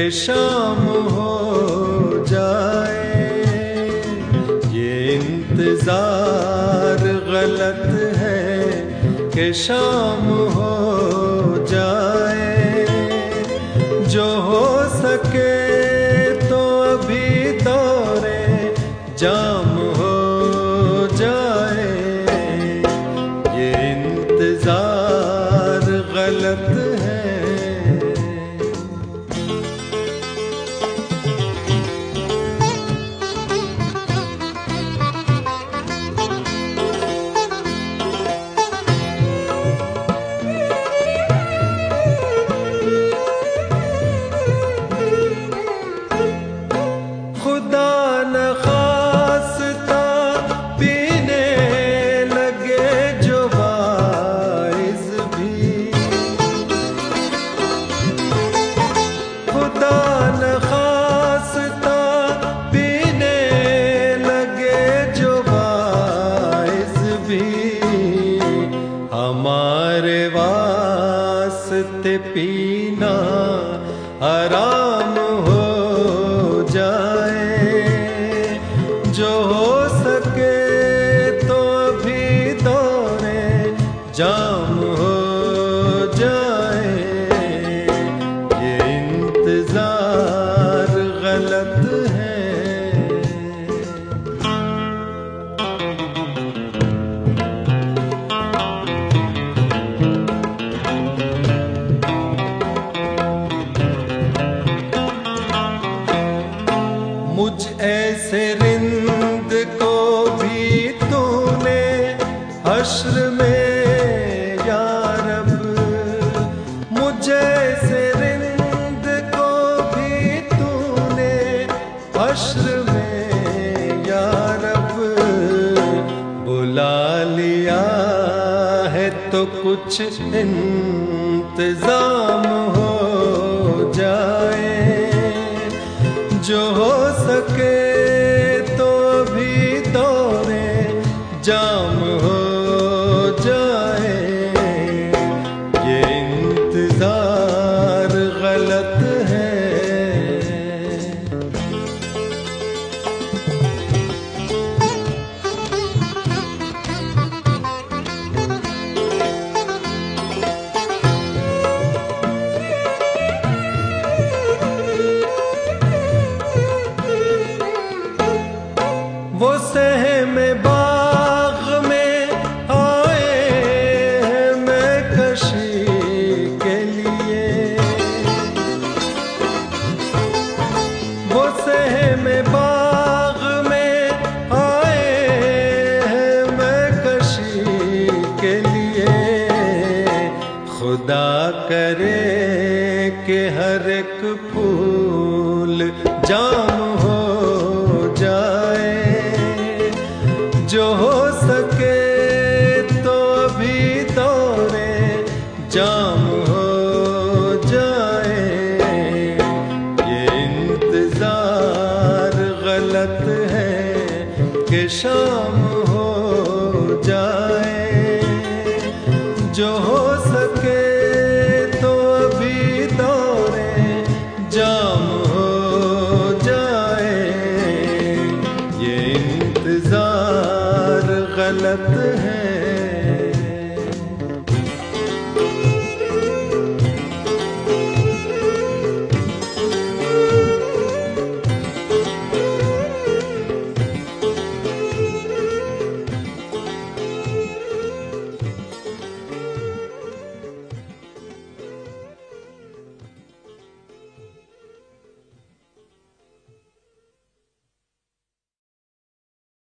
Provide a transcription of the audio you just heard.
कि शाम हो जाए। ये इंतजार गलत है कि शाम हो जाए। जो हो सके तो अभी दौरे जाम हो जाए। ये इंतजार गलत है। खुदा न खास्ता पीने लगे जो वाइज भी। खुदा न खास्ता पीने लगे जो वाइज भी। हमारे वास्ते पीना हराम हो जाए। जो हो सके तो अभी दौरे जाम हो जाए। ये इंतजार गलत है। मुझ ऐसे रिंद को भी तूने हश्र में या रब। मुझ ऐसे रिंद को भी तूने हश्र में या रब। बुला लिया है तो कुछ इंतजाम हो जाए। जो हो सके तो भी दौरे जाम हो जाए। ये इंतजार गलत है। वो सहमे बाग में आए हैं मैं कशी के लिए। वो सहमे बाग में आए हैं मैं कशी के लिए। खुदा करे कि हर एक फूल जाम हो जाए। जो हो सके तो अभी दौरे जाम हो जाए। ये इंतजार गलत है कि शाम हो जाए। जो हो सके तो अभी दौरे जाम हो जाए। ये इंतजार गलत है।